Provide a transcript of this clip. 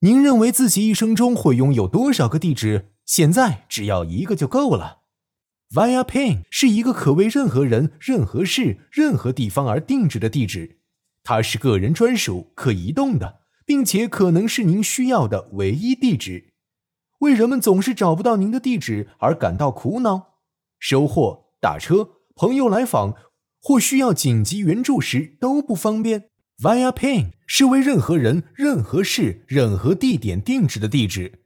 您认为自己一生中会拥有多少个地址？现在只要一个就够了。Via Pin 是一个可为任何人、任何事、任何地方而定制的地址，它是个人专属、可移动的，并且可能是您需要的唯一地址。为人们总是找不到您的地址而感到苦恼？收货、打车、朋友来访或需要紧急援助时都不方便。Via Pin 是为任何人、任何事、任何地点定制的地址。